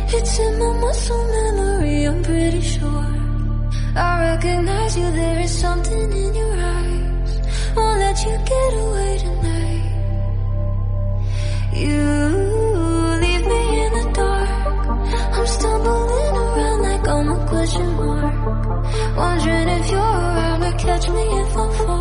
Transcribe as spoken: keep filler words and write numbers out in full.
It's in my muscle memory, I'm pretty sure. I recognize you, there is something in your eyes. Won't let you get away tonight. You leave me in the dark. I'm stumbling around like I'm a question mark, wondering if you're around to catch me if I fall.